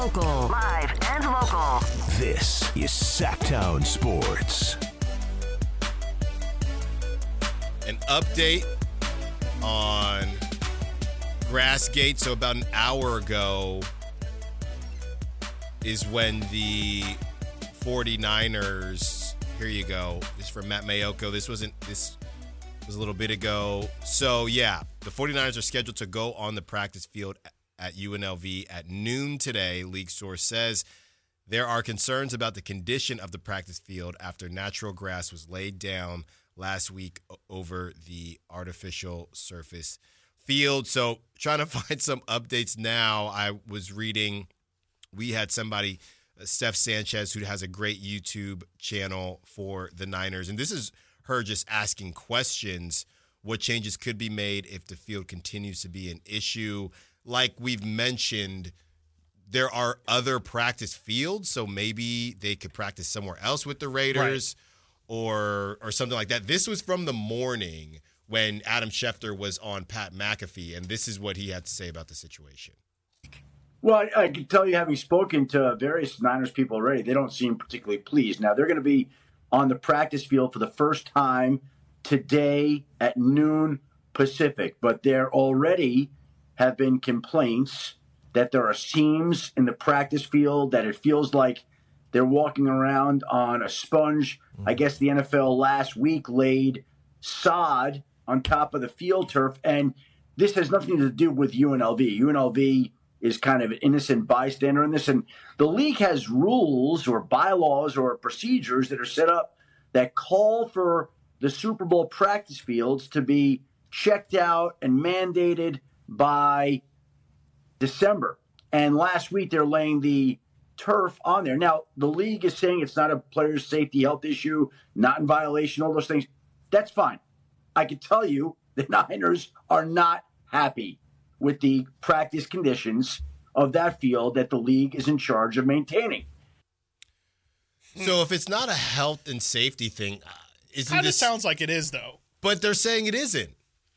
local. Live and local. This is Sacktown Sports. An update on Grassgate. So about an hour ago is when the 49ers, here you go. This is from Matt Mayoko. This was a little bit ago. So yeah, the 49ers are scheduled to go on the practice field at UNLV at noon today. League source says there are concerns about the condition of the practice field after natural grass was laid down last week over the artificial surface field. So trying to find some updates now. I was reading, we had somebody, Steph Sanchez, who has a great YouTube channel for the Niners. And this is her just asking questions. What changes could be made if the field continues to be an issue? Like we've mentioned, there are other practice fields, so maybe they could practice somewhere else with the Raiders. Right. Or something like that. This was from the morning when Adam Schefter was on Pat McAfee, and this is what he had to say about the situation. Well, I can tell you, having spoken to various Niners people already, they don't seem particularly pleased. Now, they're going to be on the practice field for the first time today at noon Pacific, but there already have been complaints that there are seams in the practice field, that it feels like they're walking around on a sponge. I guess the NFL last week laid sod on top of the field turf, and this has nothing to do with UNLV. UNLV is kind of an innocent bystander in this, and the league has rules or bylaws or procedures that are set up that call for the Super Bowl practice fields to be checked out and mandated by December. And last week they're laying the turf on there. Now, the league is saying it's not a player's safety health issue, not in violation, all those things. That's fine. I can tell you the Niners are not happy with the practice conditions of that field that the league is in charge of maintaining. So if it's not a health and safety thing, isn't kind of this... sounds like it is, though. But they're saying it isn't.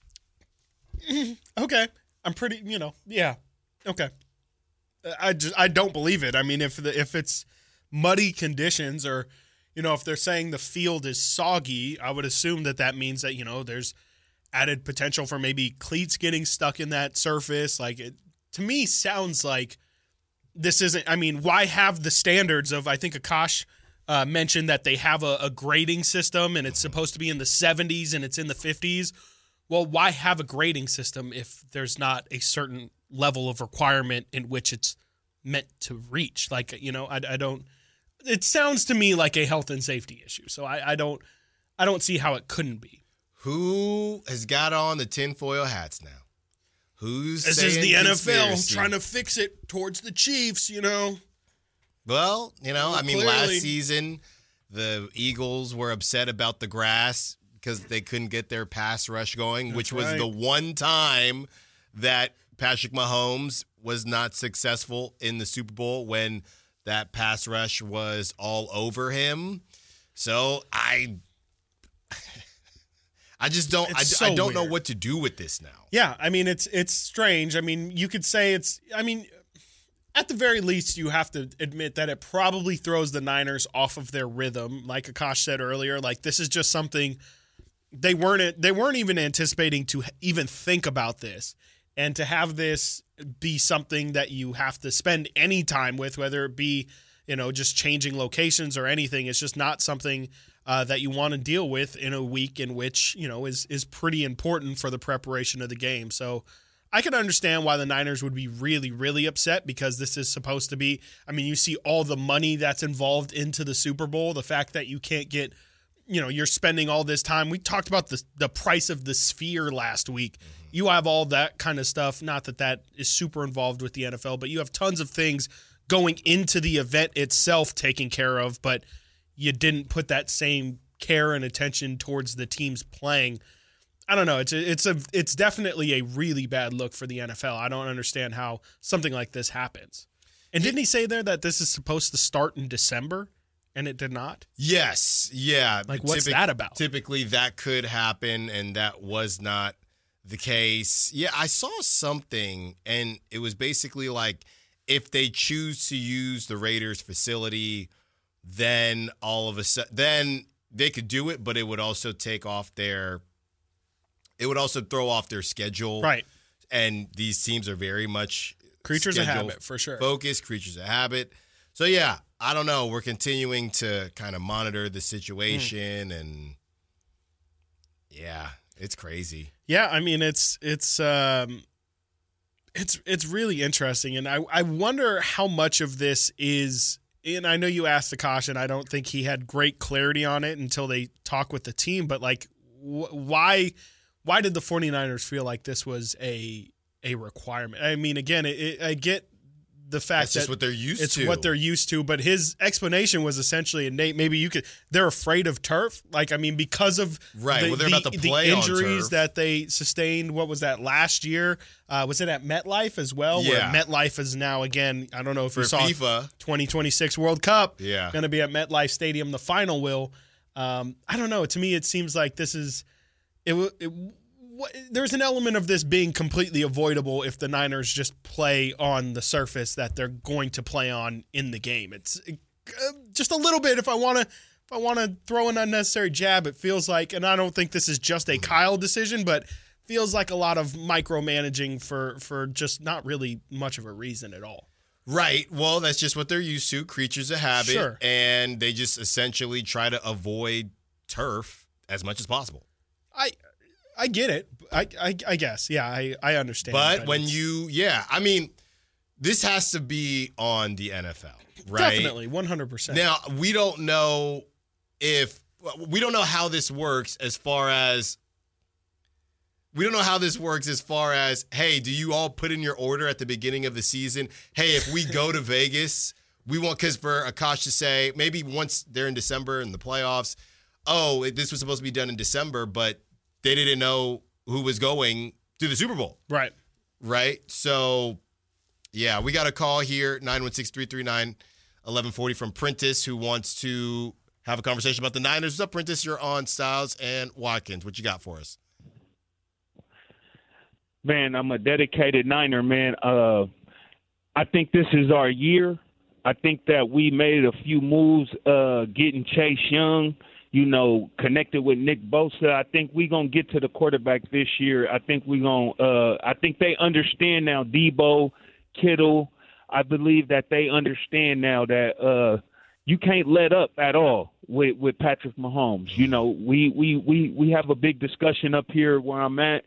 Okay. I'm pretty, yeah. Okay. I don't believe it. I mean, if it's muddy conditions or, if they're saying the field is soggy, I would assume that means that, there's added potential for maybe cleats getting stuck in that surface. Like, it, to me, sounds like this isn't, I mean, why have the standards of, I think Akash mentioned that they have a grading system and it's supposed to be in the 70s and it's in the 50s. Well, why have a grading system if there's not a certain level of requirement in which it's meant to reach? Like, I don't, it sounds to me like a health and safety issue. So I don't see how it couldn't be. Who has got on the tinfoil hats now? Who's this saying is the conspiracy? NFL trying to fix it towards the Chiefs, Well, I mean, clearly. last season, the Eagles were upset about the grass because they couldn't get their pass rush going, which was the one time that Patrick Mahomes was not successful in the Super Bowl when that pass rush was all over him. So I just don't I don't know what to do with this now. Yeah, I mean it's strange. I mean, you could say at the very least you have to admit that it probably throws the Niners off of their rhythm. Like Akash said earlier, like this is just something they weren't even anticipating to even think about this. And to have this be something that you have to spend any time with, whether it be, just changing locations or anything, it's just not something that you want to deal with in a week in which, is pretty important for the preparation of the game. So I can understand why the Niners would be really, really upset because this is supposed to be, you see all the money that's involved into the Super Bowl, the fact that you can't get, you're spending all this time. We talked about the price of the Sphere last week. You have all that kind of stuff. Not that is super involved with the NFL, but you have tons of things going into the event itself taken care of, but you didn't put that same care and attention towards the teams playing. I don't know. It's definitely a really bad look for the NFL. I don't understand how something like this happens. And didn't he say there that this is supposed to start in December? And it did not? Yes. Yeah. Like, what's that about? Typically, that could happen, and that was not the case. Yeah, I saw something, and it was basically like if they choose to use the Raiders facility, then all of a sudden, then they could do it, but it would also throw off their schedule. Right. And these teams are very much creatures of habit, for sure. Focused, creatures of habit. So, yeah, I don't know. We're continuing to kind of monitor the situation, and, yeah, it's crazy. Yeah, I mean, it's really interesting, and I wonder how much of this is – and I know you asked Akash, and I don't think he had great clarity on it until they talk with the team, but, like, why did the 49ers feel like this was a requirement? I mean, again, I get the fact that just what they're used it's to. what they're used to, but his explanation was essentially, and Nate, maybe you could, they're afraid of turf. Like, I mean, because of they're about to play the on injuries turf. that they sustained, what was that, last year? Was it at MetLife as well? Yeah. Where MetLife is now, again, I don't know if For you saw FIFA. 2026 World Cup. Yeah. Going to be at MetLife Stadium, the final will. I don't know. To me, it seems like this is there's an element of this being completely avoidable if the Niners just play on the surface that they're going to play on in the game. It's just a little bit. If I want to throw an unnecessary jab, it feels like, and I don't think this is just a Kyle decision, but feels like a lot of micromanaging for just not really much of a reason at all. Right. Well, that's just what they're used to, creatures of habit, Sure. and they just essentially try to avoid turf as much as possible. I get it. I guess. Yeah, I understand. But when I mean, this has to be on the NFL, right? Definitely, 100%. Now, we don't know how this works as far as, hey, do you all put in your order at the beginning of the season? Hey, if we go to Vegas, we want, because for Akash to say, maybe once they're in December in the playoffs, this was supposed to be done in December, but they didn't know who was going to the Super Bowl. Right. Right? So, yeah, we got a call here, 916-339-1140 from Prentice, who wants to have a conversation about the Niners. What's up, Prentice? You're on Styles and Watkins. What you got for us? Man, I'm a dedicated Niner, man. I think this is our year. I think that we made a few moves getting Chase Young, connected with Nick Bosa. I think we're going to get to the quarterback this year. I think I think they understand now, Debo, Kittle. I believe that they understand now that you can't let up at all with Patrick Mahomes. We have a big discussion up here where I'm at,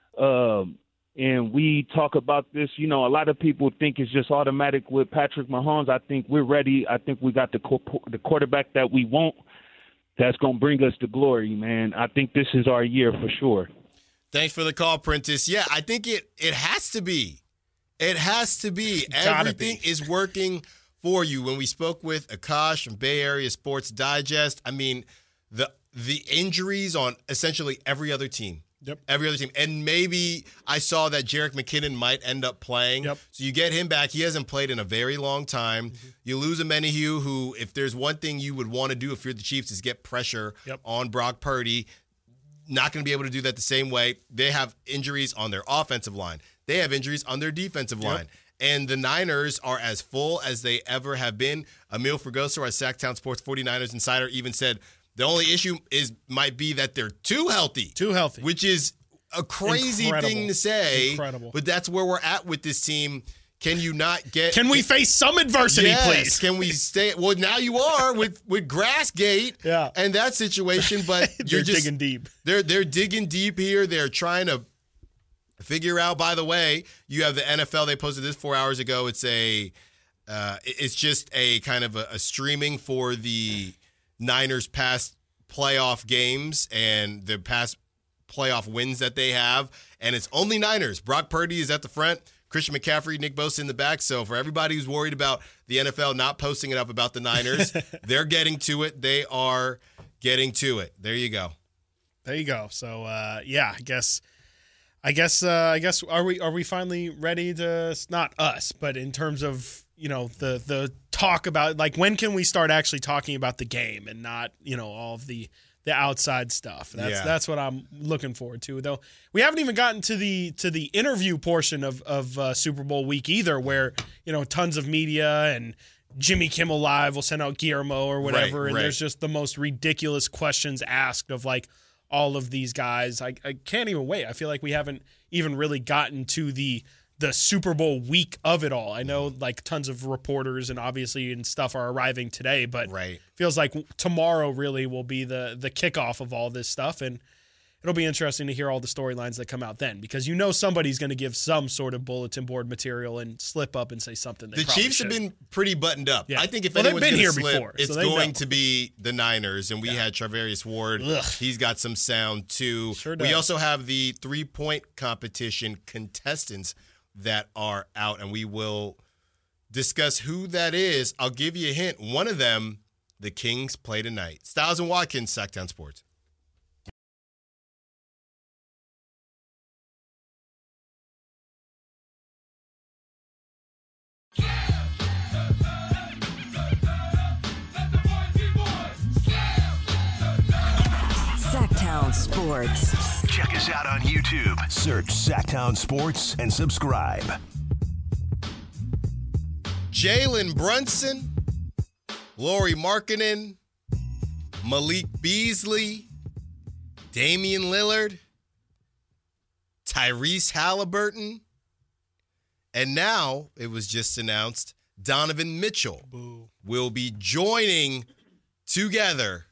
and we talk about this. A lot of people think it's just automatic with Patrick Mahomes. I think we're ready. I think we got the quarterback that we want. That's going to bring us to glory, man. I think this is our year for sure. Thanks for the call, Prentice. Yeah, I think it has to be. It has to be. Everything is working for you. When we spoke with Akash from Bay Area Sports Digest, I mean, the injuries on essentially every other team. Yep. Every other team. And maybe I saw that Jerick McKinnon might end up playing. Yep. So you get him back. He hasn't played in a very long time. Mm-hmm. You lose a Menahue, who, if there's one thing you would want to do if you're the Chiefs, is get pressure on Brock Purdy. Not going to be able to do that the same way. They have injuries on their offensive line. They have injuries on their defensive line. And the Niners are as full as they ever have been. Emil Fragoso, our Sacktown Sports 49ers insider, even said, the only issue might be that they're too healthy. Which is a crazy thing to say. Incredible. But that's where we're at with this team. Can you not get... Can we face some adversity, please? Can we stay... Well, now you are with Grassgate and that situation, but they're digging deep. They're digging deep here. They're trying to figure out, by the way, you have the NFL. They posted this 4 hours ago. It's just a kind of a streaming for the Niners' past playoff games and the past playoff wins that they have, and it's only Niners. Brock Purdy is at the front, Christian McCaffrey, Nick Bosa in the back. So for everybody who's worried about the NFL not posting it up about the Niners, they're getting to it. They are getting to it. There you go. So I guess are we finally ready to, not us, but in terms of the talk about, like, when can we start actually talking about the game and not all of the outside stuff. That's what I'm looking forward to. Though we haven't even gotten to the interview portion of Super Bowl week either, where tons of media and Jimmy Kimmel Live will send out Guillermo or whatever, and there's just the most ridiculous questions asked of like all of these guys. I can't even wait. I feel like we haven't even really gotten to the Super Bowl week of it all. I know like tons of reporters and stuff are arriving today, but feels like tomorrow really will be the kickoff of all this stuff, and it'll be interesting to hear all the storylines that come out then, because somebody's going to give some sort of bulletin board material and slip up and say something. The Chiefs have been pretty buttoned up. Yeah. I think if they've anyone's been going here to slip, before, it's going to be the Niners, and we had Charvarius Ward. Ugh. He's got some sound too. Sure does. We also have the 3-point competition contestants that are out, and we will discuss who that is. I'll give you a hint. One of them, the Kings, play tonight. Styles and Watkins, Sacktown Sports. Sacktown Sports. Check us out on YouTube. Search Sacktown Sports and subscribe. Jalen Brunson, Lauri Markkanen, Malik Beasley, Damian Lillard, Tyrese Halliburton, and now it was just announced Donovan Mitchell will be joining together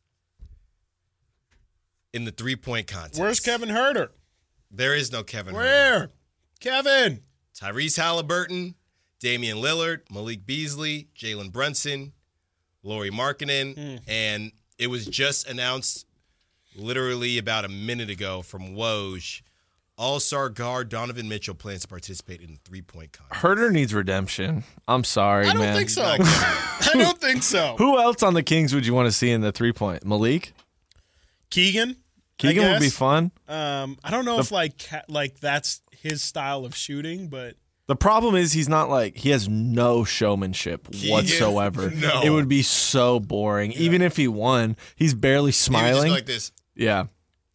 in the 3-point contest. Where's Kevin Huerter? There is no Kevin Huerter. Where? Kevin. Tyrese Halliburton, Damian Lillard, Malik Beasley, Jalen Brunson, Lauri Markkanen, and it was just announced literally about a minute ago from Woj. All-star guard Donovan Mitchell plans to participate in the 3-point contest. Herter needs redemption. I'm sorry, man. I don't think so. I don't think so. Who else on the Kings would you want to see in the 3-point? Malik? Keegan Would be fun. I don't know if like that's his style of shooting, but the problem is he has no showmanship whatsoever. No. It would be so boring. Yeah. Even if he won, he's barely smiling. Just like this. Yeah.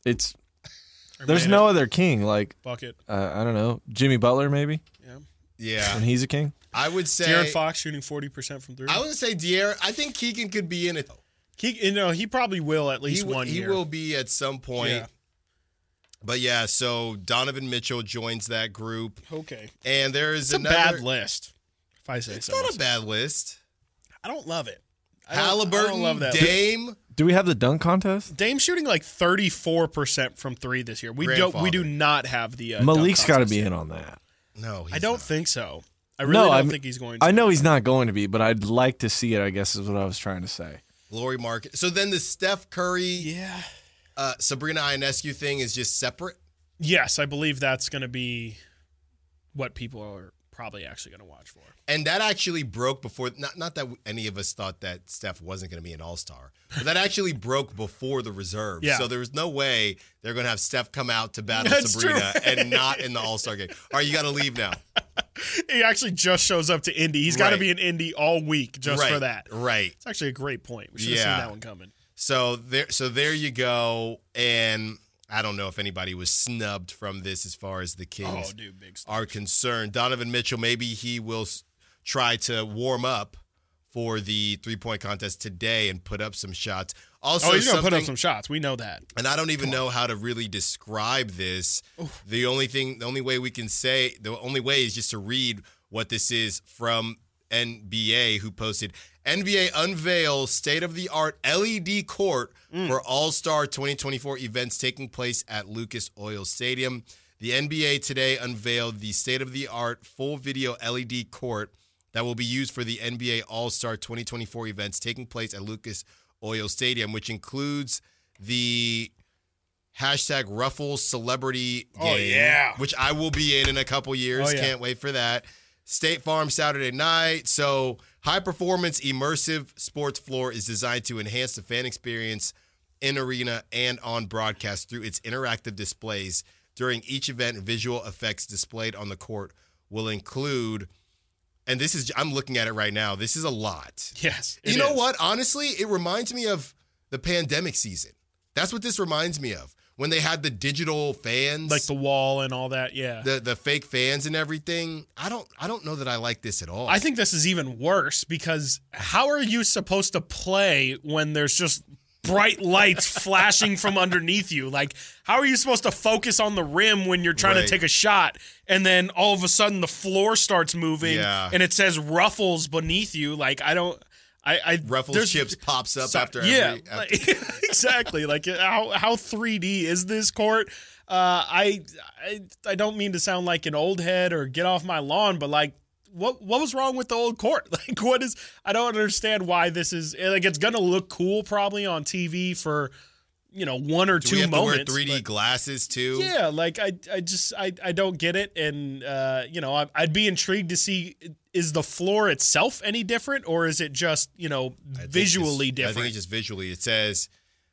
There's no other king. Like bucket. I don't know. Jimmy Butler, maybe? Yeah. And he's a king? I would say De'Aaron Fox shooting 40% from 3. I would say De'Aaron. I think Keegan could be in it. He probably will at least 1 year. He will be at some point. Yeah. But yeah, so Donovan Mitchell joins that group. Okay. And there is it's a bad list, if I say so. It's not a bad list. I don't love it. Halliburton, I don't love that Dame. Do we have the dunk contest? Dame shooting like 34% from 3 this year. We do not have the Malik's got to be in on that. No, I don't think so. I really don't think he's going to. I know he's not going to be, but I'd like to see it, I guess is what I was trying to say. Lauri Markkanen. So then the Steph Curry, Sabrina Ionescu thing is just separate? Yes, I believe that's going to be what people are probably actually going to watch for. And that actually broke before, not that any of us thought that Steph wasn't going to be an all-star, but that actually broke before the reserve. Yeah. So there was no way they're going to have Steph come out to battle That's Sabrina true. and not in the all-star game. All right, you got to leave now. He actually just shows up to Indy. He's got to be in Indy all week just for that. Right. It's actually a great point. We should have seen that one coming. So there you go. And I don't know if anybody was snubbed from this as far as the Kings are concerned. Donovan Mitchell, maybe he will try to warm up for the 3-point contest today and put up some shots. Also, he's going to put up some shots. We know that. And I don't even know how to really describe this. Oof. The only way is just to read what this is from NBA, who posted, NBA unveils state-of-the-art LED court for All-Star 2024 events taking place at Lucas Oil Stadium. The NBA today unveiled the state-of-the-art full video LED court that will be used for the NBA All-Star 2024 events taking place at Lucas Oil Stadium, which includes the #Ruffles Celebrity Game, which I will be in a couple years. Can't wait for that. State Farm Saturday night. So high-performance, immersive sports floor is designed to enhance the fan experience in arena and on broadcast through its interactive displays. During each event, visual effects displayed on the court will include, and this is, I'm looking at it right now, this is a lot. Yes. You know what? Honestly, it reminds me of the pandemic season. That's what this reminds me of. When they had the digital fans, like the wall and all that, yeah. The fake fans and everything. I don't know that I like this at all. I think this is even worse because how are you supposed to play when there's just bright lights flashing from underneath you? Like, how are you supposed to focus on the rim when you're trying to take a shot and then all of a sudden the floor starts moving and it says Ruffles beneath you? Like, Ruffles chips pops up after every. Like, exactly. Like, how 3D is this court? I don't mean to sound like an old head or get off my lawn, but like, what was wrong with the old court? Like, I don't understand why this is like. It's gonna look cool probably on TV for 1 or 2 we have moments. To wear 3D glasses too. Yeah, like I don't get it, and I'd be intrigued to see, is the floor itself any different, or is it just visually different? I think it's just visually. It says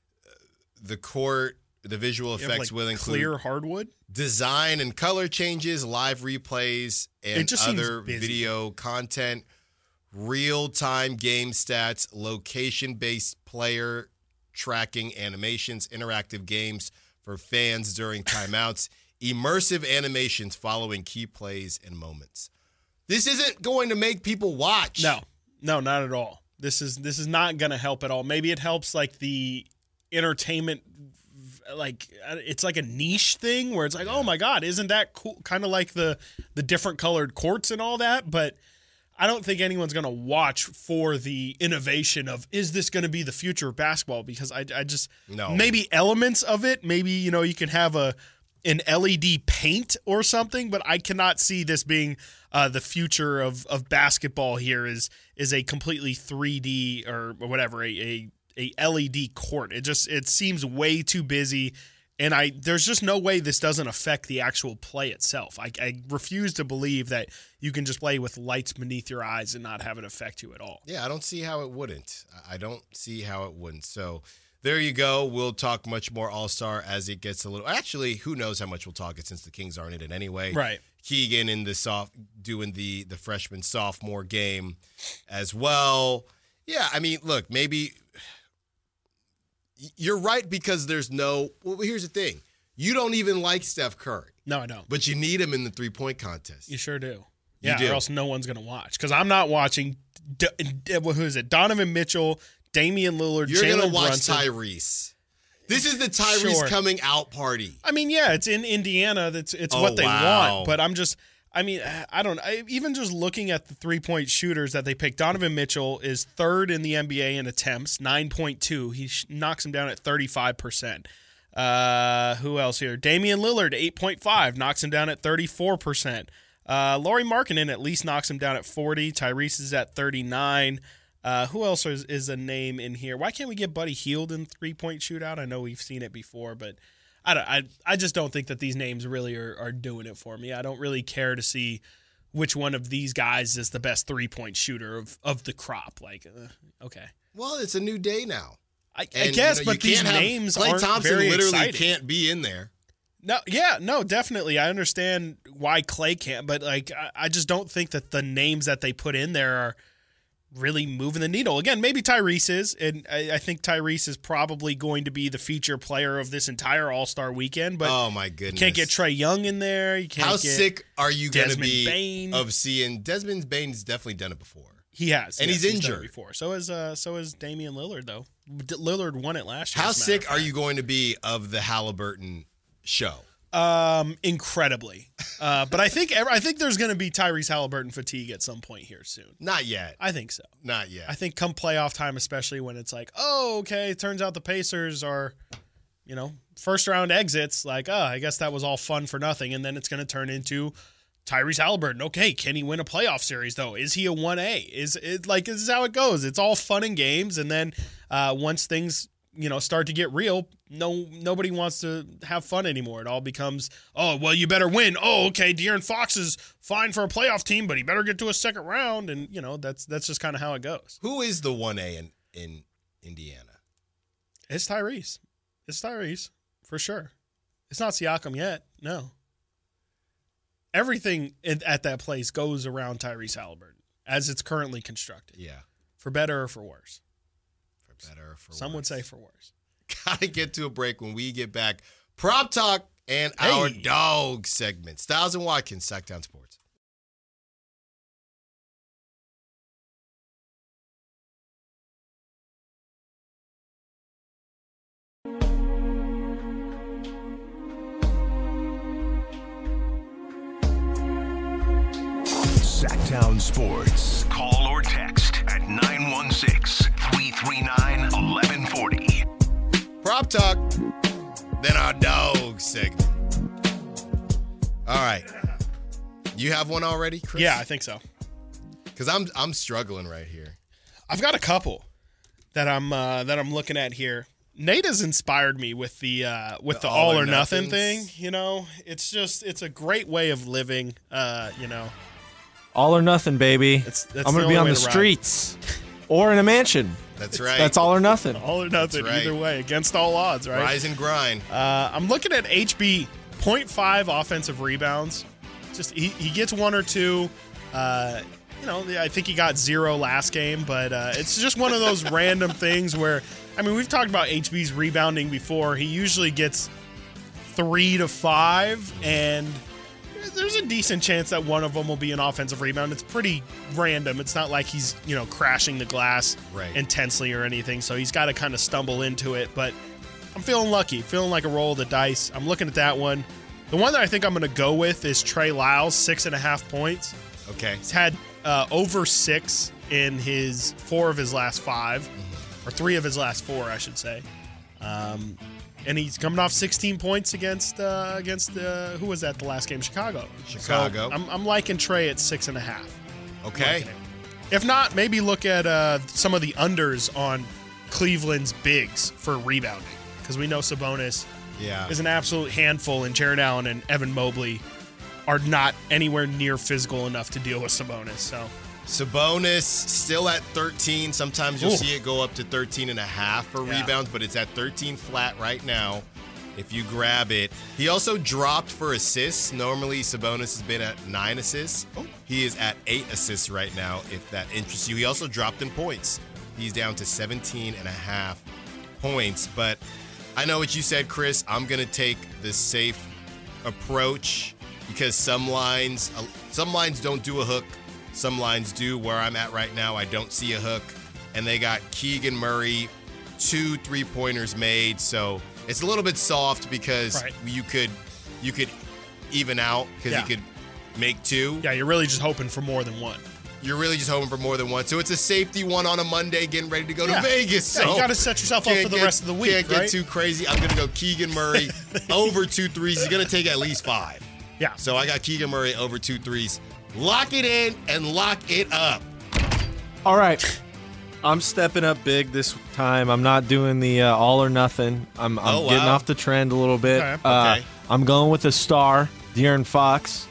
the court, the visual effects will include clear hardwood, design and color changes, live replays, and other busy video content, real-time game stats, location-based player tracking animations, interactive games for fans during timeouts, immersive animations following key plays and moments. This isn't going to make people watch. No, not at all. This is not going to help at all. Maybe it helps like the entertainment, like it's like a niche thing where it's like, oh my God, isn't that cool? Kind of like the different colored courts and all that. But I don't think anyone's going to watch for the innovation of, is this going to be the future of basketball? Because I just, maybe elements of it, maybe, you can have an LED paint or something, but I cannot see this being the future of basketball here is a completely 3D or whatever, a LED court. It seems way too busy, and there's just no way this doesn't affect the actual play itself. I refuse to believe that you can just play with lights beneath your eyes and not have it affect you at all. Yeah, I don't see how it wouldn't. I don't see how it wouldn't. So there you go. We'll talk much more All-Star as it gets a little. Actually, who knows how much we'll talk it since the Kings aren't in it anyway. Right. Keegan in doing the freshman sophomore game as well. Yeah, I mean, look, maybe you're right because there's no. Well, here's the thing: you don't even like Steph Curry. No, I don't. But you need him in the 3-point contest. You sure do. You Yeah, do. or else no one's going to watch. Because I'm not watching. Who is it? Donovan Mitchell, Damian Lillard, You're Jalen going to watch Brunson. Tyrese. This is the Tyrese coming out party. I mean, yeah, it's in Indiana. It's Oh, what they wow. want. But even just looking at the 3-point shooters that they picked, Donovan Mitchell is third in the NBA in attempts, 9.2. He knocks him down at 35%. Who else here? Damian Lillard, 8.5, knocks him down at 34%. Lauri Markkanen at least knocks him down at 40. Tyrese is at 39. Who else is a name in here? Why can't we get Buddy Hield in 3-point shootout? I know we've seen it before, but I just don't think that these names really are doing it for me. I don't really care to see which one of these guys is the best 3-point shooter of the crop. Like, okay. Well, it's a new day now. I guess, but these names Klay aren't Thompson very literally exciting. can't be in there. No, definitely. I understand why Klay can't, but like I just don't think that the names that they put in there are really moving the needle. Again, maybe Tyrese is, and I think Tyrese is probably going to be the feature player of this entire All-Star weekend, but oh my goodness, you can't get Trae Young in there. You can't. How get sick are you going to Desmond be Bane. of seeing Desmond Bane's definitely done it before. He has, and yes, he's done it injured before. So is Damian Lillard though. Lillard won it last year. How sick are you going to be of the Halliburton show? Incredibly. But I think there's going to be Tyrese Halliburton fatigue at some point here soon. Not yet. I think so. Not yet. I think come playoff time, especially when it's like, oh, okay, it turns out the Pacers are, first round exits. Like, I guess that was all fun for nothing. And then it's going to turn into Tyrese Halliburton. Okay, can he win a playoff series though? Is he a 1A? Is it like, this is how it goes. It's all fun and games. And then once things, start to get real, nobody wants to have fun anymore. It all becomes, oh, well, you better win. Oh, okay, De'Aaron Fox is fine for a playoff team, but he better get to a second round. And, that's just kind of how it goes. Who is the 1A in Indiana? It's Tyrese. It's Tyrese, for sure. It's not Siakam yet, no. Everything at that place goes around Tyrese Halliburton, as it's currently constructed. Yeah. For better or for worse. For better or for worse. Some would say for worse. Gotta get to a break. When we get back, Prop Talk and our dog segment. Styles and Watkins, Sacktown Sports. Sacktown Sports. Call or text at 916-339-1140. Prop Talk, then our dog segment. All right. You have one already, Chris? Yeah, I think so. Because I'm struggling right here. I've got a couple that I'm looking at here. Nate has inspired me with the all or nothing thing. You know, it's a great way of living. You know, all or nothing, baby. That's I'm going to be on the streets or in a mansion. That's right. That's all or nothing. All or nothing, right. Either way, against all odds, right? Rise and grind. I'm looking at HB 0.5 offensive rebounds. Just he gets one or two. You know, I think he got 0 last game, but it's just one of those random things where, I mean, we've talked about HB's rebounding before. He usually gets 3 to 5, and there's a decent chance that one of them will be an offensive rebound. It's pretty random. It's not like he's, you know, crashing the glass intensely or anything, so he's got to kind of stumble into it. But I'm feeling lucky, feeling like a roll of the dice. I'm looking at that one. The one that I think I'm going to go with is Trey Lyles, 6.5 points. Okay. He's had over 6 in 4 of his last 5, or 3 of his last 4, I should say. And he's coming off 16 points against who was that the last game? Chicago. Chicago. So I'm liking Trey at 6.5. Okay. If not, maybe look at some of the unders on Cleveland's bigs for rebounding, because we know Sabonis is an absolute handful, and Jared Allen and Evan Mobley are not anywhere near physical enough to deal with Sabonis. So Sabonis still at 13. Sometimes you'll see it go up to 13.5 for rebounds, but it's at 13 flat right now if you grab it. He also dropped for assists. Normally, Sabonis has been at 9 assists. He is at 8 assists right now, if that interests you. He also dropped in points. He's down to 17.5 points. But I know what you said, Chris. I'm going to take the safe approach because some lines don't do a hook. Some lines do. Where I'm at right now, I don't see a hook. And they got Keegan Murray, 2 3-pointers made. So it's a little bit soft because you could even out because you could make 2. Yeah, you're really just hoping for more than 1. You're really just hoping for more than 1. So it's a safety one on a Monday, getting ready to go to Vegas. Yeah, so you got to set yourself up for the rest of the week, Can't get too crazy. I'm going to go Keegan Murray over 2 threes. He's going to take at least 5. Yeah. So I got Keegan Murray over 2 threes. Lock it in and lock it up. All right. I'm stepping up big this time. I'm not doing the all or nothing. I'm getting off the trend a little bit. Okay. I'm going with a star, De'Aaron Fox.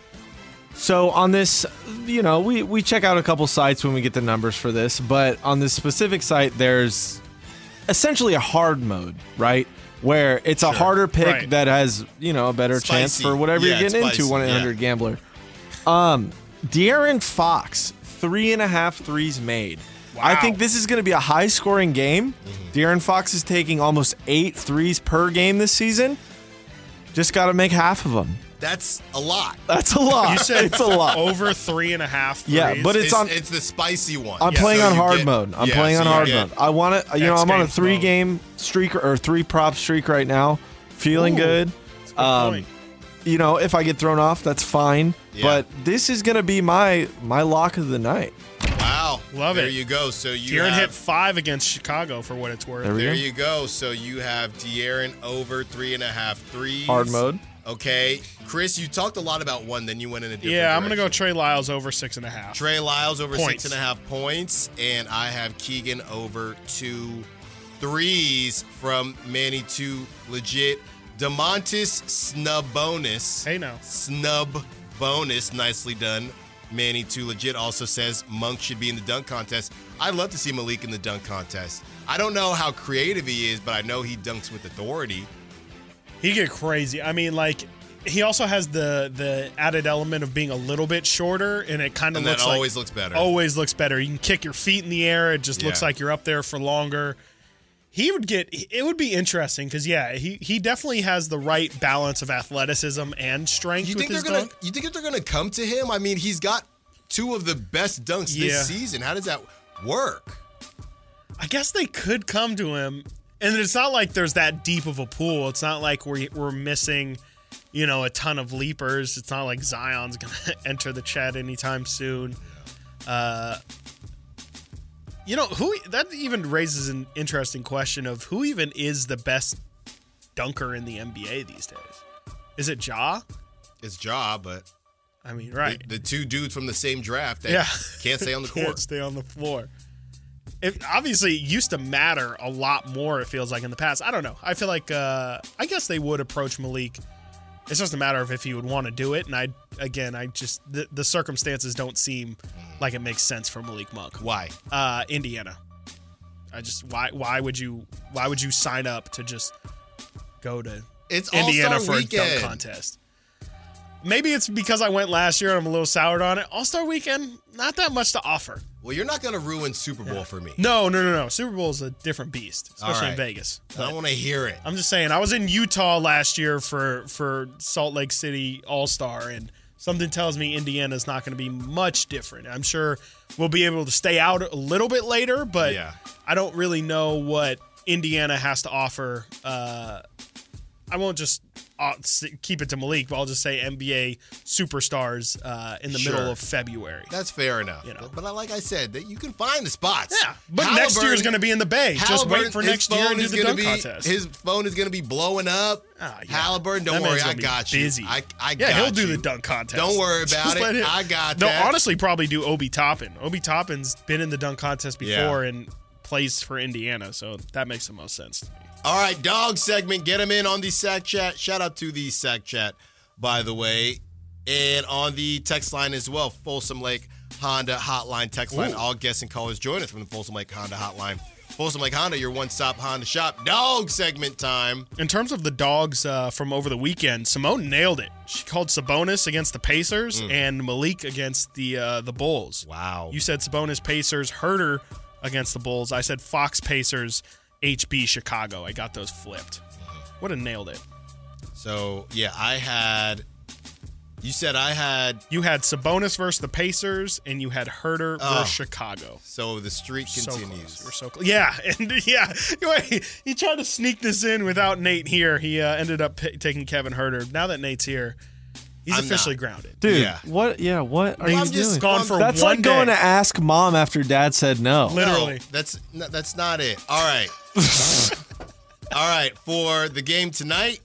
So on this, you know, we check out a couple sites when we get the numbers for this, but on this specific site, there's essentially a hard mode, right? Where it's a harder pick that has, you know, a better chance for whatever you're getting into, 1-800-GAMBLER. De'Aaron Fox, 3.5 threes made. Wow. I think this is going to be a high-scoring game. De'Aaron Fox is taking almost 8 threes per game this season. Just got to make half of them. That's a lot. That's a lot. You said it's a lot. Over 3.5 threes. Yeah, but it's the spicy one. I'm playing on hard mode. I'm playing on hard mode. I want to, you know, I'm on a 3-game streak or 3-prop streak right now. Feeling good. You know, if I get thrown off, that's fine. Yeah. But this is going to be my lock of the night. Wow. Love it. There you go. So De'Aaron hit 5 against Chicago for what it's worth. There you go. So you have De'Aaron over 3.5 threes. Hard mode. Okay. Chris, you talked a lot about one, then you went in a different I'm going to direction. go Trey Lyles over 6.5. Trey Lyles over 6.5 points. And I have Keegan over 2 threes from Manny 2 legit. DeMontis Snubonis. Hey, now. Snub bonus. Nicely done. Manny 2 legit also says Monk should be in the dunk contest. I'd love to see Malik in the dunk contest. I don't know how creative he is, but I know he dunks with authority. He get crazy. I mean, like, he also has the added element of being a little bit shorter, and it kind of looks like... looks better. Always looks better. You can kick your feet in the air. It just looks like you're up there for longer. It would be interesting because he definitely has the right balance of athleticism and strength. You with think his they're gonna? dunk. You think they're gonna come to him? I mean, he's got 2 of the best dunks this season. How does that work? I guess they could come to him, and it's not like there's that deep of a pool. It's not like we're missing, a ton of leapers. It's not like Zion's gonna enter the chat anytime soon. That even raises an interesting question of who even is the best dunker in the NBA these days. Is it Ja? It's Ja, but I mean, right. The 2 dudes from the same draft that can't stay on the court. Can't stay on the floor. It obviously used to matter a lot more, it feels like, in the past. I don't know. I feel like, I guess they would approach Malik. It's just a matter of if he would want to do it. And the circumstances don't seem like it makes sense for Malik Monk. Why? Indiana. Why would you sign up to just go to Indiana All-Star for weekend. a dunk contest? Maybe it's because I went last year and I'm a little soured on it. All-Star weekend, not that much to offer. Well, you're not going to ruin Super Bowl for me. No. Super Bowl is a different beast, especially in Vegas. I don't want to hear it. I'm just saying, I was in Utah last year for Salt Lake City All-Star, and something tells me Indiana's not going to be much different. I'm sure we'll be able to stay out a little bit later, but I don't really know what Indiana has to offer. I won't just keep it to Malik, but I'll just say NBA superstars in the middle of February. That's fair enough. But like I said, that you can find the spots. Yeah, but next year is going to be in the Bay. Just wait for next year and do the dunk contest. His phone is going to be blowing up. Halliburton, don't worry, I got you. Busy. I got he'll you. do the dunk contest. Don't worry about it. I got that. They'll honestly probably do Obi Toppin. Obi Toppin's been in the dunk contest before and plays for Indiana, so that makes the most sense to me. All right, dog segment. Get him in on the Sack Chat. Shout out to the Sack Chat, by the way. And on the text line as well, Folsom Lake Honda Hotline text line. All guests and callers join us from the Folsom Lake Honda Hotline. Folsom Lake Honda, your one-stop Honda shop. Dog segment time. In terms of the dogs from over the weekend, Simone nailed it. She called Sabonis against the Pacers and Malik against the Bulls. Wow. You said Sabonis Pacers, Herter against the Bulls. I said Fox Pacers, HB Chicago. I got those flipped. Would have nailed it. So, you said I had... You had Sabonis versus the Pacers, and you had Herter versus Chicago. So the streak continues. We're so close. Yeah, and he tried to sneak this in without Nate here. He ended up taking Kevin Herter. Now that Nate's here, he's officially grounded. Dude, Yeah. what are you doing? Gone for That's one like going day. to ask mom after dad said no. Literally. No, that's not it. All right. All right, for the game tonight,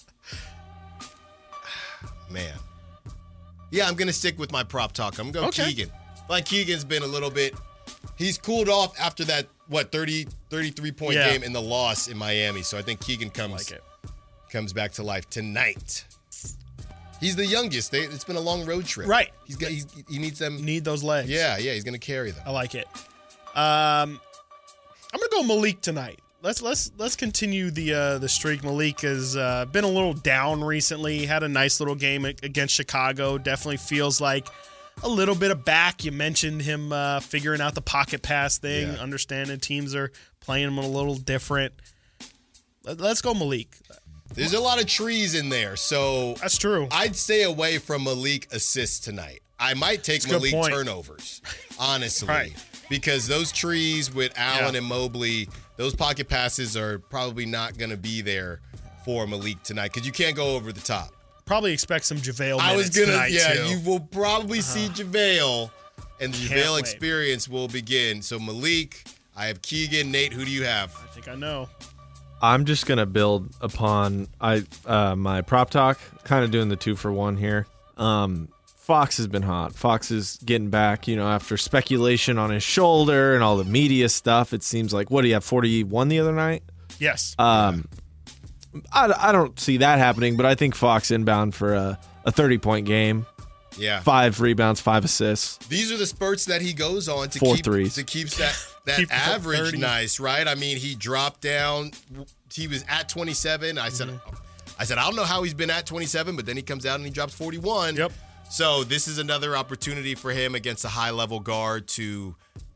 man. Yeah, I'm going to stick with my prop talk. I'm going to go Keegan. Like Keegan's been a little bit, he's cooled off after that, 33-point game in the loss in Miami. So I think Keegan comes back to life tonight. He's the youngest. It's been a long road trip. Right. He needs them. Need those legs. Yeah, he's going to carry them. I like it. I'm gonna go Malik tonight. Let's continue the streak. Malik has been a little down recently. Had a nice little game against Chicago. Definitely feels like a little bit of back. You mentioned him figuring out the pocket pass thing, understanding teams are playing him a little different. Let's go Malik. There's a lot of trees in there, so that's true. I'd stay away from Malik assists tonight. I might take Malik turnovers, honestly. Right. Because those trees with Allen and Mobley, those pocket passes are probably not going to be there for Malik tonight because you can't go over the top. Probably expect some JaVale minutes tonight, too. You will probably see JaVale, and the JaVale experience will begin. So Malik, I have Keegan. Nate, who do you have? I think I know. I'm just going to build upon my prop talk, kind of doing the 2-for-1 here. Fox has been hot. Fox is getting back, after speculation on his shoulder and all the media stuff. It seems like, what do you have, 41 the other night? Yes. I don't see that happening, but I think Fox inbound for a 30-point game. Yeah. 5 rebounds, 5 assists. These are the spurts that he goes on to 4 keep threes. to keep that average 30. nice, right? I mean, he dropped down. He was at 27. I said, I don't know how he's been at 27, but then he comes out and he drops 41. Yep. So this is another opportunity for him against a high-level guard to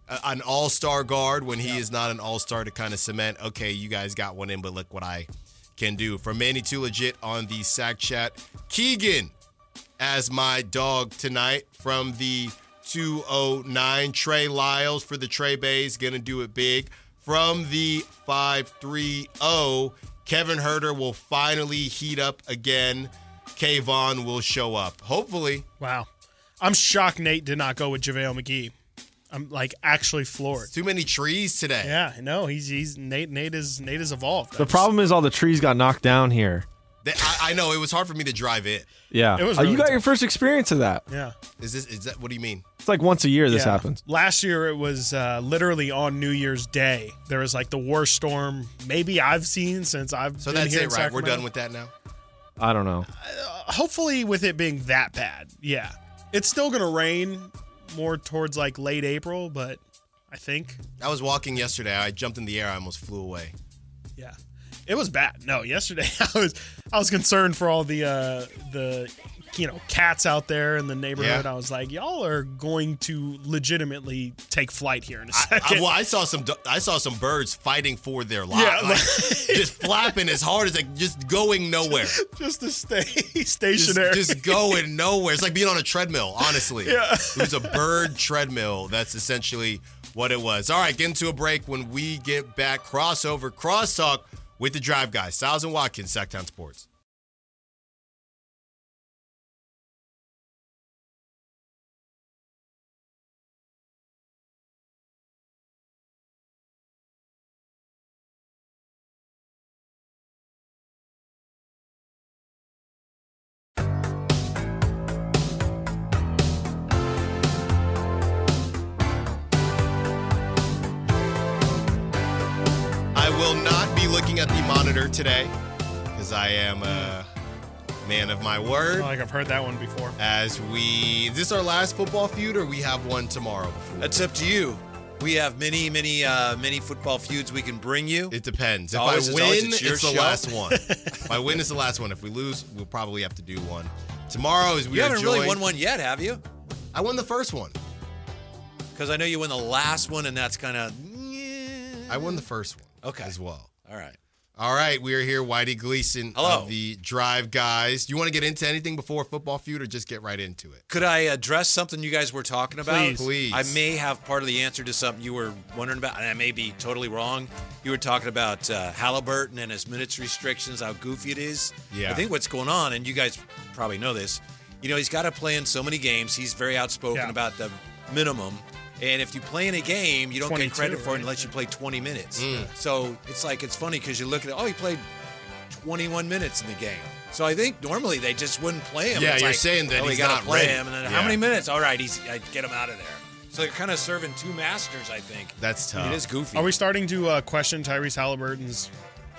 an all-star guard when he is not an all-star to kind of cement, okay, you guys got one in, but look what I can do. From Manny Too Legit on the Sack Chat, Keegan as my dog tonight from the 209. Trey Lyles for the Trey Bays, going to do it big. From the 530, Kevin Herter will finally heat up again. Kayvon will show up. Hopefully. Wow. I'm shocked Nate did not go with JaVale McGee. I'm like actually floored. Too many trees today. Yeah, I know. He's Nate is evolved. The problem is all the trees got knocked down here. I know. It was hard for me to drive it. Yeah. It was you really got tough. your first experience of that. Yeah. Is that what do you mean? It's like once a year this Yeah. happens. Last year it was literally on New Year's Day. There was like the worst storm maybe I've seen since I've So been that's here it, in right? Sacramento. We're done with that now? I don't know. Hopefully with it being that bad. Yeah. It's still going to rain more towards like late April, but I think. I was walking yesterday. I jumped in the air. I almost flew away. Yeah. It was bad. No, yesterday I was concerned for all the cats out there in the neighborhood. Yeah. I was like, y'all are going to legitimately take flight here in a second. I saw some birds fighting for their lives. Yeah, Like, just flapping as hard as just going nowhere. just to stay stationary. Just going nowhere. It's like being on a treadmill, honestly. Yeah. It was a bird treadmill. That's essentially what it was. All right, get into a break. When we get back, crosstalk with the Drive Guys. Styles and Watkins, Sacktown Sports. I will not be looking at the monitor today because I am a man of my I word. feel like I've heard that one before. Is this our last football feud or we have one tomorrow before? That's up to you. We have many football feuds we can bring you. It depends. If Always- I it's always- win, it's your it's the show. last one. If I win, it's the last one. If we lose, we'll probably have to do one. Tomorrow is we You are haven't joined. really won one yet, have you? I won the first one. Because I know you won the last one, and that's kind of. I won the first one. Okay. As well. All right. All right, we are here, Whitey Gleason Hello. of the Drive Guys. Do you want to get into anything before football feud or just get right into it? Could I address something you guys were talking about? Please. I may have part of the answer to something you were wondering about, and I may be totally wrong. You were talking about Halliburton and his minutes restrictions, how goofy it is. Yeah. I think what's going on, and you guys probably know this, he's got to play in so many games. He's very outspoken Yeah. about the minimum. And if you play in a game, you don't get 22, credit for it right? unless you play 20 minutes. Mm. So it's funny because you look at it, he played 21 minutes in the game. So I think normally they just wouldn't play him. Yeah, It's you're like, saying that we he's gotta not play ready. him, and then Yeah. how many minutes? All right, I get him out of there. So they're kind of serving two masters, I think. That's tough. It is goofy. Are we starting to question Tyrese Halliburton's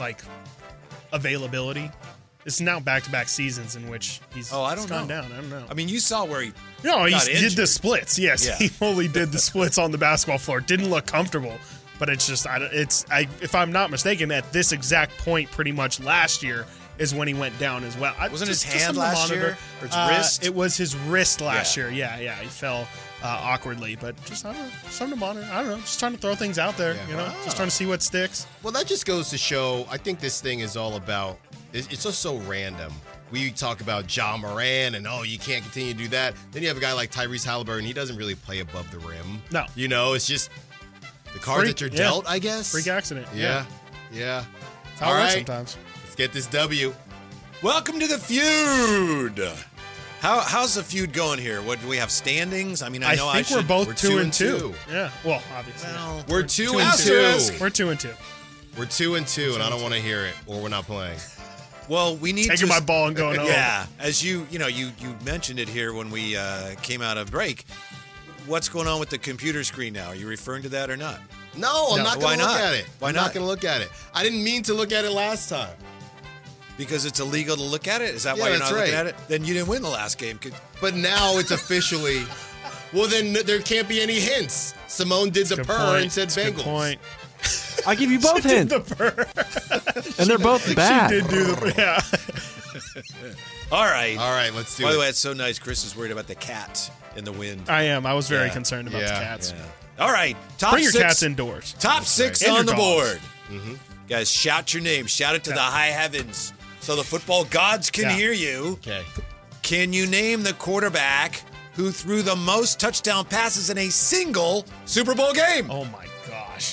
availability? It's now back-to-back seasons in which he's I don't gone know. down. I don't know. I mean, you saw where he. No, he got did the injured. splits. Yes, Yeah. he fully did the splits on the basketball floor. Didn't look comfortable, but it's just if I'm not mistaken, at this exact point, pretty much last year is when he went down as well. Wasn't his Just hand something to last monitor. year? Or his wrist? It was his wrist last Yeah. year. Yeah, he fell awkwardly, but just I don't know, something to monitor. I don't know, just trying to throw things out there. Yeah. Just trying to see what sticks. Well, that just goes to show, I think this thing is all about, it's just so random. We talk about Ja Morant and, you can't continue to do that. Then you have a guy like Tyrese Halliburton. He doesn't really play above the rim. No. It's just the cards Freak, that you're yeah. dealt, I guess. Freak accident. Yeah. That's how All it works right. sometimes. Let's get this W. Welcome to the feud. How's the feud going here? What do we have standings? I mean, I know think we're both we're 2 and 2. 2. Yeah. Well, obviously. Well, We're 2 2 and and 2. 2. We're 2 and 2. We're 2 and 2, and I don't want to hear it, or we're not playing. well, we need Taking to. my ball and going home. Yeah, as you mentioned it here when we came out of break. What's going on with the computer screen now? Are you referring to that or not? No, I'm No, not why going to look not? at it. Why I'm not? not going to look at it. I didn't mean to look at it last time. Because it's illegal to look at it? Is that Yeah, why you're that's not looking right. at it? Then you didn't win the last game. But now it's officially. Well, then there can't be any hints. Simone did the Good purr point. and said It's a good Bengals. point. I give you both hints, The purr. and they're both bad. She did do the All right. All right, let's do By it. the way, it's so nice. Chris is worried about the cat in the wind. I am. I was very Yeah. concerned about the cats. Yeah. All right. Top Bring your six. cats indoors. Top six And on your the dogs. board. Guys, shout your name. Shout it to the high heavens so the football gods can Yeah. hear you. Okay. Can you name the quarterback who threw the most touchdown passes in a single Super Bowl game? Oh my gosh.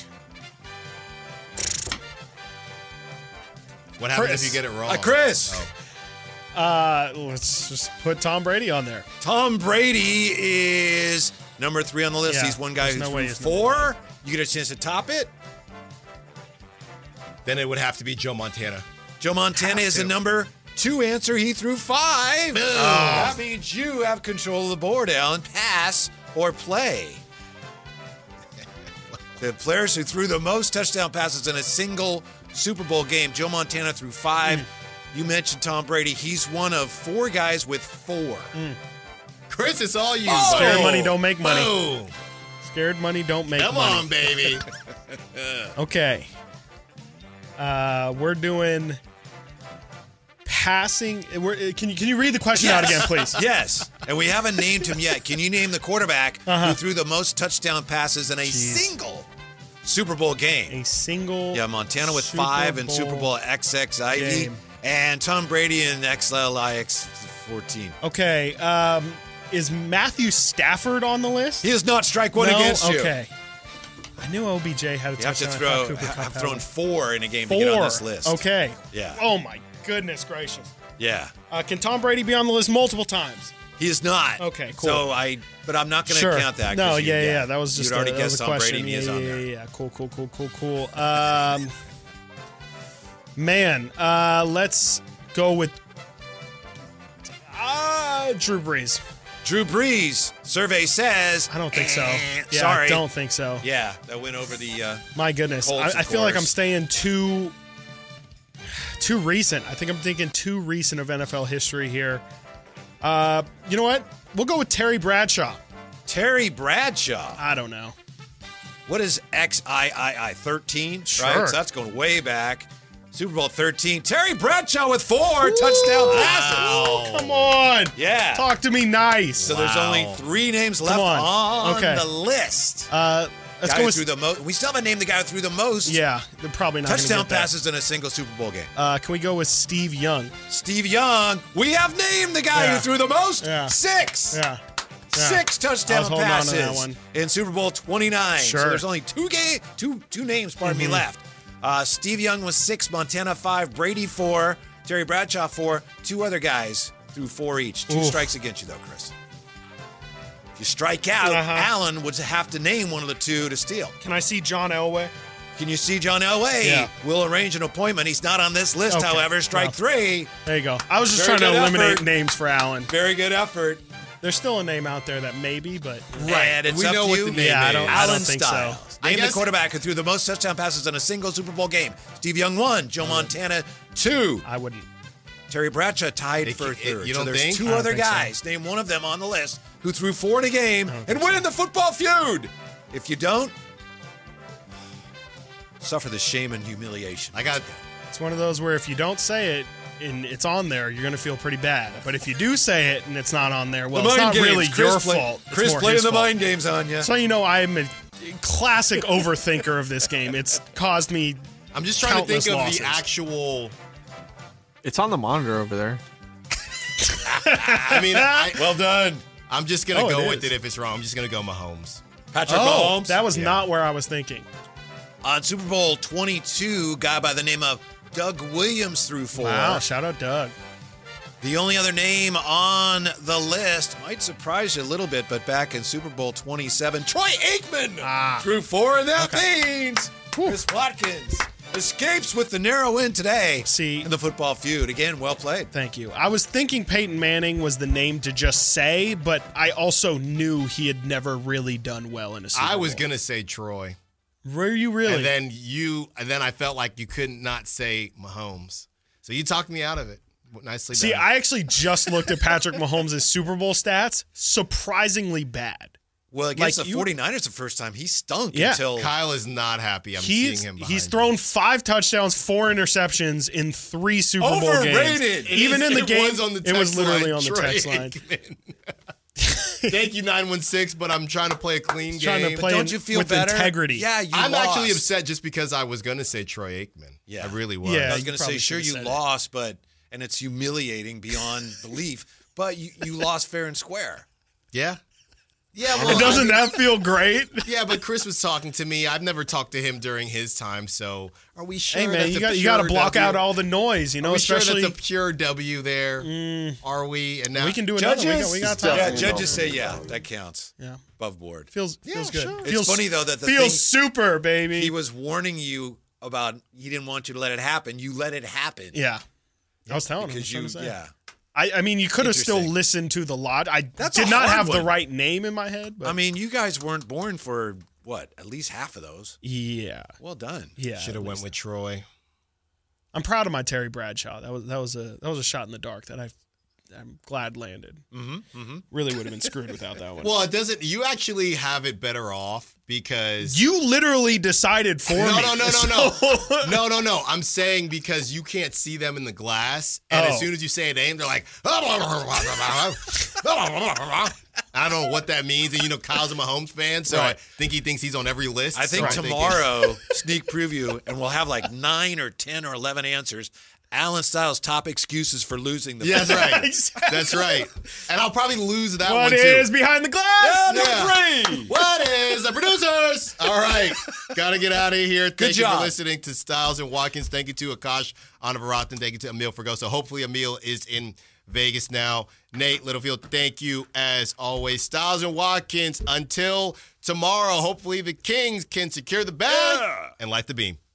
What happens Chris. if you get it wrong? Chris. Oh. Let's just put Tom Brady on there. Tom Brady is number 3 on the list. Yeah, He's one guy there's who no way threw he's number 4. You get a chance to top it. Then it would have to be Joe Montana. Joe Montana is a number 2 answer. He threw 5. That means you have control of the board, Alan. Pass or play. The players who threw the most touchdown passes in a single Super Bowl game. Joe Montana threw 5. You mentioned Tom Brady. He's one of 4 guys with 4. Chris, it's all you. Scared Boom. money don't make money. Boom. Scared money don't make Come money. on, baby. Okay. We're doing passing. Can you read the question out again, please? Yes. And we haven't named him yet. Can you name the quarterback who threw the most touchdown passes in a single Super Bowl game? A single. Yeah, Montana with Super 5 and Bowl Super Bowl XX Ivy. game. And Tom Brady and XLIX 14. Okay. Is Matthew Stafford on the list? He does not strike one No? against you. Okay. I knew OBJ had a You have to touchdown. I thought Cooper Kupp have had thrown one. 4 in a game to get on 4. this list. Okay. Yeah. Oh my goodness gracious. Yeah. Can Tom Brady be on the list multiple times? He is not. Okay, cool. So but I'm not going to Sure. count that. No, 'cause yeah. That was just you'd already that was guessed a Tom question. Brady. He is on there. Yeah. Cool. Man, let's go with Drew Brees. Drew Brees. Survey says. I don't think so. Yeah, Sorry. I don't think so. Yeah, that went over the. My goodness, Colts, I of feel like I'm course. staying too recent. I think I'm thinking too recent of NFL history here. You know what? We'll go with Terry Bradshaw. Terry Bradshaw. I don't know. What is XIII? 13? Sure. Right? So that's going way back. Super Bowl 13. Terry Bradshaw with 4 touchdown passes. Oh, come on. Yeah. Talk to me nice. So there's only 3 names left on. on Okay. the list. Let's Guy go who with threw the most. We still haven't named the guy who threw the most Yeah, they're probably not gonna touchdown get that. passes in a single Super Bowl game. Can we go with Steve Young? Steve Young. We have named the guy Yeah. who threw the most. Yeah. 6. Yeah. 6 I was touchdown holding on to passes that one. in Super Bowl 29. Sure. So there's only two names, pardon me, left. Steve Young was 6, Montana 5, Brady 4, Terry Bradshaw 4. 2 other guys threw 4 each. 2 Oof. strikes against you, though, Chris. If you strike out, Allen would have to name one of the 2 to steal. Can I see John Elway? Can you see John Elway? Yeah. We'll arrange an appointment. He's not on this list, Okay. however. Strike Well. 3. There you go. I was just Very trying to good eliminate effort. names for Allen. Very good effort. There's still a name out there that maybe, but And it's We up know to what you. the name Yeah, I is. don't Allen think so. Styles. I Name the guess- quarterback who threw the most touchdown passes in a single Super Bowl game. Steve Young 1, Joe Montana 2. I wouldn't. Terry Bradshaw tied for It- 3rd. you So don't there's think? 2 I don't other think so. guys. Name one of them on the list who threw 4 in a game and win in the football feud. If you don't, suffer the shame and humiliation. I got It's one of those where if you don't say it and it's on there, you're going to feel pretty bad. But if you do say it and it's not on there, well, it's not really your fault. It's Chris more playing his the fault. mind games on you. So you know I'm a classic overthinker of this game. It's caused me I'm just trying to think countless of losses. the actual. It's on the monitor over there. I mean, Well done. I'm just gonna Oh, go it with is. it if it's wrong. I'm just gonna go Mahomes. Patrick Oh, Mahomes. that was not where I was thinking. On Super Bowl 22, guy by the name of Doug Williams threw 4. Wow, shout out Doug. The only other name on the list might surprise you a little bit, but back in Super Bowl 27, Troy Aikman threw 4, and that means Chris Watkins escapes with the narrow win today See- in the football feud. Again, well played. Thank you. I was thinking Peyton Manning was the name to just say, but I also knew he had never really done well in a Super Bowl. I was gonna say Troy, Were you really? and then I felt like you couldn't not say Mahomes. So you talked me out of it. Nicely See, done. I actually just looked at Patrick Mahomes' Super Bowl stats. Surprisingly bad. Well, against Like, the 49ers the first time, he stunk Yeah. until Kyle is not happy. I'm seeing him behind He's you. thrown 5 touchdowns, 4 interceptions in 3 Super Bowl games. Overrated. Even in the game, was on the it was text literally line, on the Troy text line. Aikman. Thank you, 916, but I'm trying to play a clean Trying to game. play don't you feel with better? integrity. Yeah, you I'm lost. actually upset just because I was going to say Troy Aikman. Yeah. I really was. Yeah. I was you going to say, probably sure, should've you said it. lost, and it's humiliating beyond belief, but you lost fair and square. Yeah. Yeah, well, Doesn't that feel great? yeah, but Chris was talking to me. I've never talked to him during his time, so are we sure? Hey man, that's you a got to pure block W? out all the noise, you know. Are we Especially sure that's a pure W there? Are we? And now we can do another. Judges? We got time. Yeah, judges say that counts. Yeah. Above board. Feels good. sure. It's Feels funny though that the feels thing super, baby. he was warning you about, he didn't want you to let it happen. You let it happen. Yeah. I was telling him. Because I was trying to say. I mean, you could have still Interesting. listened to the lot. I That's did a not hard have the one. right name in my head. But I mean, you guys weren't born for what? At least half of those. yeah, Well done. yeah. should have at went least. with Troy. I'm proud of my Terry Bradshaw. That was a shot in the dark that I'm glad landed. Really would have been screwed without that one. Well, it doesn't. You actually have it better off because You literally decided for me. No. I'm saying because you can't see them in the glass, and as soon as you say a name, they're like, I don't know what that means. And Kyle's a Mahomes fan, so I think he thinks he's on every list. I think so I'm tomorrow, sneak preview, and we'll have like 9 or 10 or 11 answers. Alan Styles' top excuses for losing the Yeah, that's right. Exactly. That's right. And I'll probably lose that What one too. is behind the glass? Yeah. What is the producers? All right. Got to get out of here. Thank you job. for listening to Styles and Watkins. Thank you to Akash Anavarathan. Thank you to Emil Fergoso. Hopefully Emil is in Vegas now. Nate Littlefield, thank you as always. Styles and Watkins, until tomorrow, hopefully the Kings can secure the bag and light the beam.